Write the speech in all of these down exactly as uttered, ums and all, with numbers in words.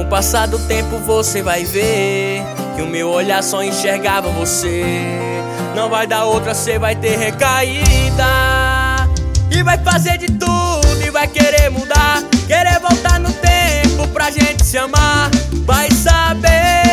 o passar do tempo você vai ver que o meu olhar só enxergava você. Não vai dar outra, cê vai ter recaída. E vai fazer de tudo e vai querer mudar, querer voltar no tempo pra gente se amar. Vai saber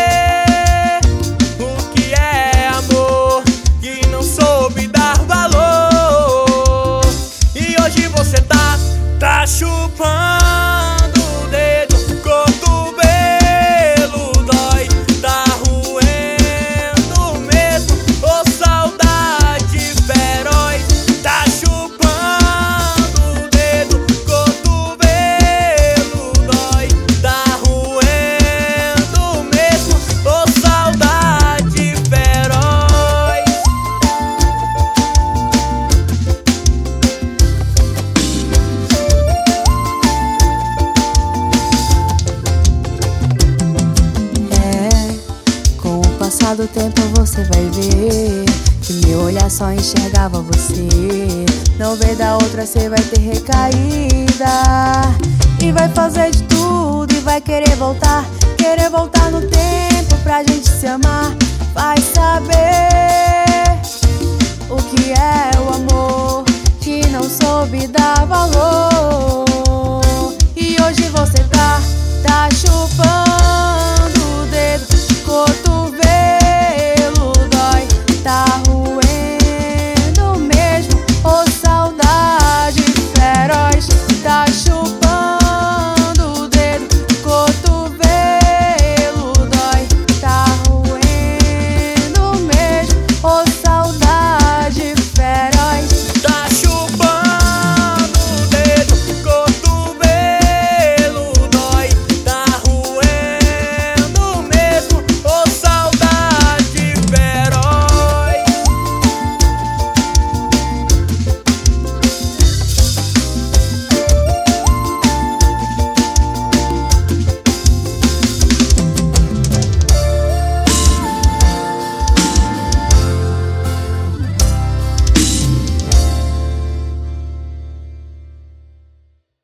o que é amor, que não soube dar valor. E hoje você tá, tá chupando o dedo, cotovelo dói, tá roendo mesmo, ô saudade feroz. Tá chupando o dedo, cotovelo dói, tá roendo mesmo, ô saudade feroz. Do tempo você vai ver que meu olhar só enxergava você. Não vê da outra, cê vai ter recaída. E vai fazer de tudo e vai querer voltar, querer voltar no tempo pra gente se amar. Vai saber o que é o amor, que não soube dar valor. E hoje você tá, tá chupando